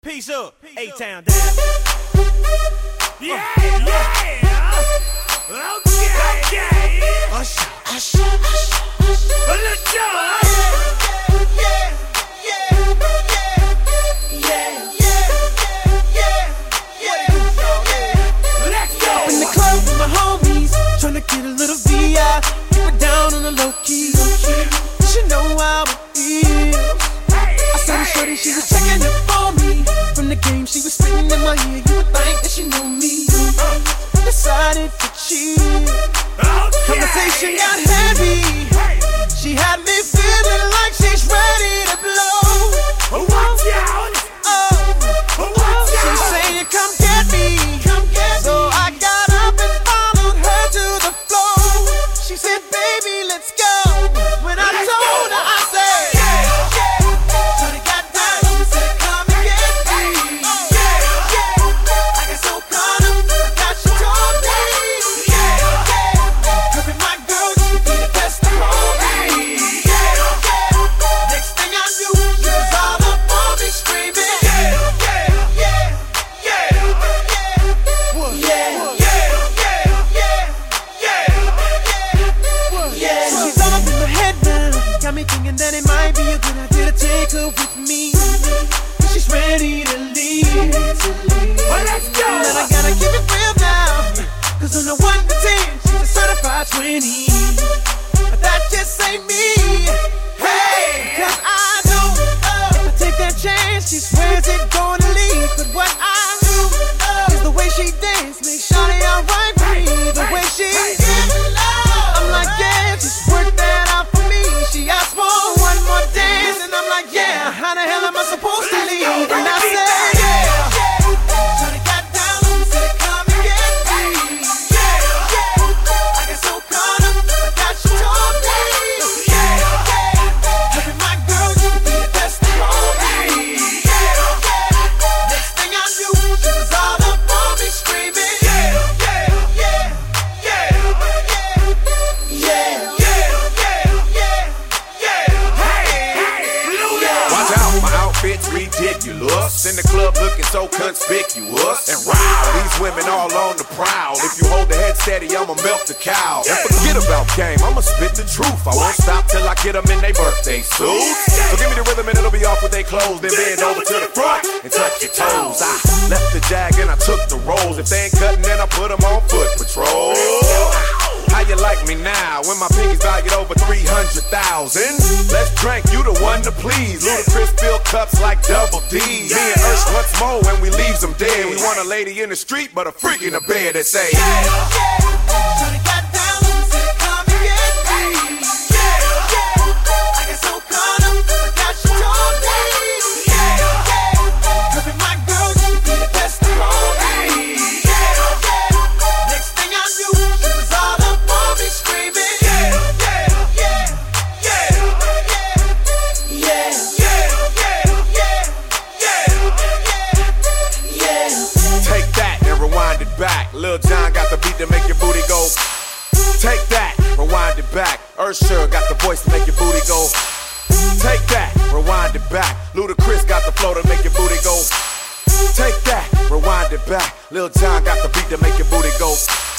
Peace up, A-Town down. Yeah, yeah. Okay. Usher, usher, usher, usher. Let's go. In the club with my homies, tryna get a little VI. Keep it down on the low key. You should know how it is. I saw the shorty, she was checking up for me. From the game, she was spitting in my ear. You would think that she knew me. Decided to cheat. Conversation got heavy. She had me feeling like she's ready to blow. Watch out. She saying, come get me. So I got up and followed her to the floor. She said, baby, let's go. When I told her, I said, shorty got down, she said, come and get me. I got so caught up, forgot she told me. Her and my girl used to be the best of me. Next thing I knew, she was all up on me screaming. Got me thinking that it might be a good idea to take her with me. She's ready to leave. Well, let's go. And I gotta keep it real now, cause on the 1 to 10, she's a certified 20. But that just ain't me. Hey, cause I know if I take that chance, she swears it's gonna leave. But what I do is the way she dance makes shawty alright with me. The way she I'm like, yeah, just work that out for me. She asked for one more dance, and I'm like, yeah, how the hell am I supposed to leave? And I said, shawty got down, said, come and get me. I got so caught up, forgot she told me. Her and my girl used to be the best of me. Next thing I knew, she was all up on me screaming. Outfit's ridiculous. In the club looking so conspicuous. And wow, these women all on the prowl. If you hold the head steady, I'ma melt the cow. And forget about game, I'ma spit the truth. I won't stop till I get them in their birthday suits. So give me the rhythm and it'll be off with their clothes. Then bend over to the front and touch your toes. I left the jag and I took the rolls. If they ain't cutting, then I put them on foot patrol. How you like me now when my pinkies valued over 300,000? Let's drink, you the one to please. Ludacris fill cups like Double D. Me and Ursh once more when we leaves them dead. We want a lady in the street, but a freak in the bed that say, Shawty got down, said, come and get me. I got so caught up, forgot she told me. Her and my girl used to be the best of me. Next thing I knew, she was all up on me screaming. take that and rewind it back. Lil Jon got the beat to make your booty go. Take that, rewind it back. Usher got the voice to make your booty go. Take that, rewind it back. Ludacris got the flow to make your booty go. Take that, rewind it back. Lil Jon got the beat to make your booty go.